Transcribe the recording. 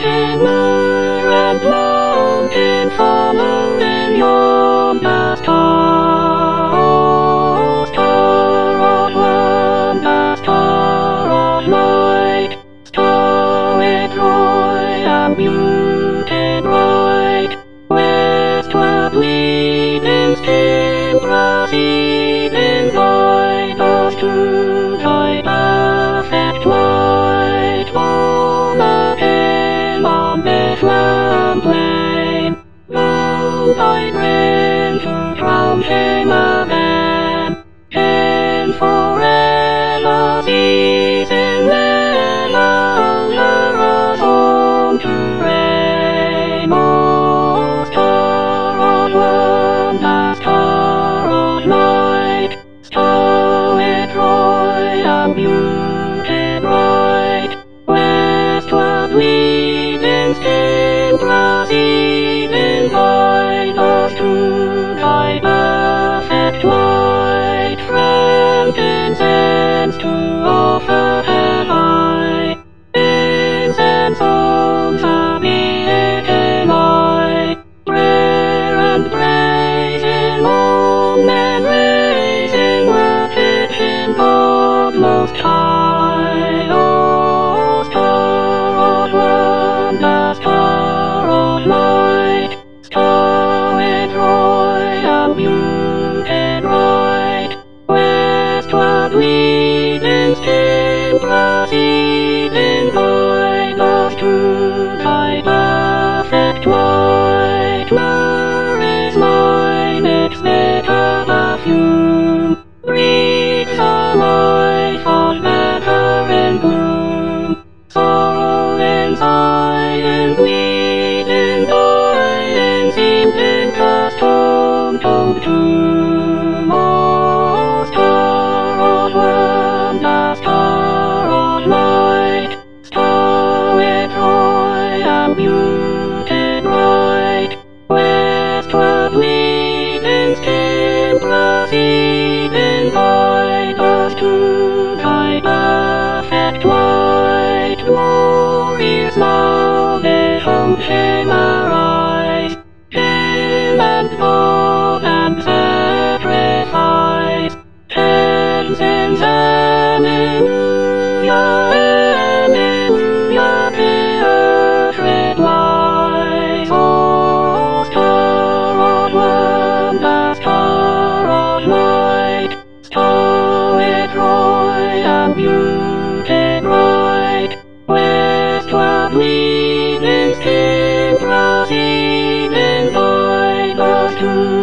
mountain myrrh and mountain follow in yonder star. Oh, star of wonder, star of light, star with joy and beauty bright, westward leading, still proceeding, guide us to thy perfect light. Born again on Bethlehem plain, lo, thy reign to drown shame again, and forever ceasing never, lure us home to reign. O star of wonder, star of light, star with joy and beauty bright, westward leading, still proceeding, guide us to thy perfect light. Frankincense to offer have I, incense on be it high, prayer and praise in all men raising, worship Him God most high. O star of wonder, star of light, star with joy and beauty bright, westward leading, still proceeding, guide us to thy perfect light. Myrrh is mine, its bitter perfume breathes a life of better in bloom. Sorrow in Zion, bleeding, dying, seemed interest home to tomb. O star of wonder, star of light, star with joy and beauty bright, westward leading, still proceeding, guide us to thy perfect light. Glorious now, behold Him arise, Him and God and sacrifice, sings Alleluia, Alleluia, the earth replies. O star of wonder, star of light, star with joy and beauty bright, westward leading, still proceeding, guide us to